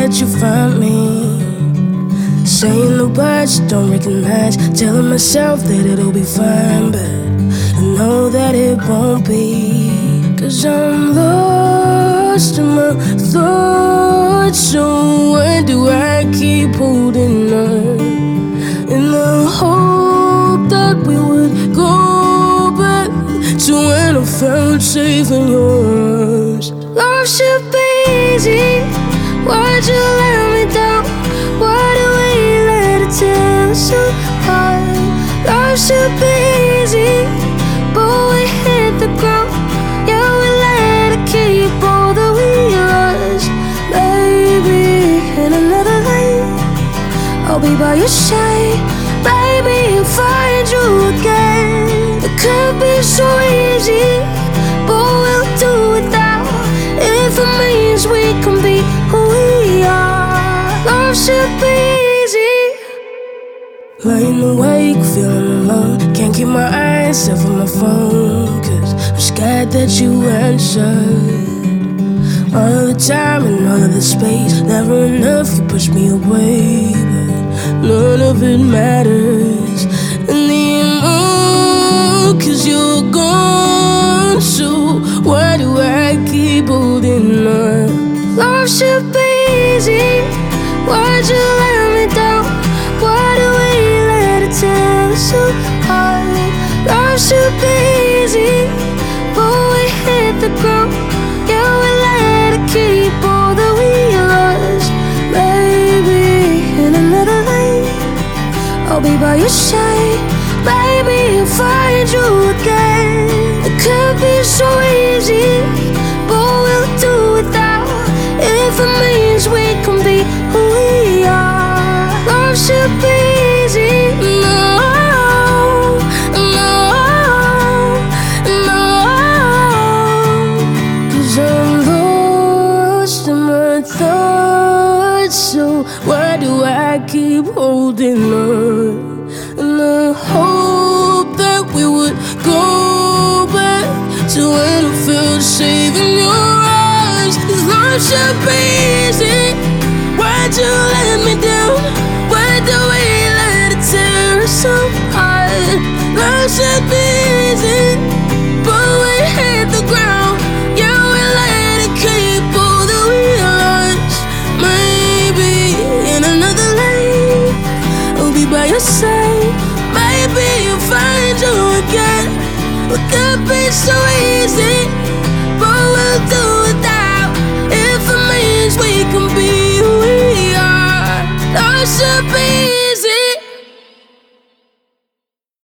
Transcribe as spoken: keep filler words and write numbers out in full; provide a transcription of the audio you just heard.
that you find me. Saying the words you don't recognize, telling myself that it'll be fine, but I know that it won't be. Cause I'm lost in my thoughts, so why do I keep holding on? In the hope that we would go back to when I felt safe in your arms. Love should be easy, why'd you let me down? Why do we let it tear us apart? Love should be easy, but we hit the ground. Yeah, we let it keep all that we lost. Maybe in another life I'll be by your side. Maybe I'll find you again. It could be so easy, but we'll do without. If it means we can be who we are. Love should be easy. Lying awake, feeling alone, can't keep my eyes off of my phone, cause I'm scared that you answered. All of the time and all of the space, never enough, you push me away, but none of it matters anymore, cause you're gone. So why do I keep holding on? Love should be easy, why'd you let me down? Why do we let it tear us apart? Love should be easy, but we hit the ground. Yeah, we let it keep all that we lost. Maybe in another life I'll be by your side. Maybe I'll find you again. It could be so easy, but we'll do without. If it means we can be who we are. Love should be easy. No, no, no. Cause I'm lost in my thoughts, so why do I keep holding on? And I hope that we would go back to when I felt safe in your arms. Cause love should be easy, why'd you let me down? Why do we let it tear us apart? Love should be easy, but we hit the ground. Yeah, we let it keep all that we lost. Maybe in another life I'll be by your side. Maybe I'll find you again. It could be so easy,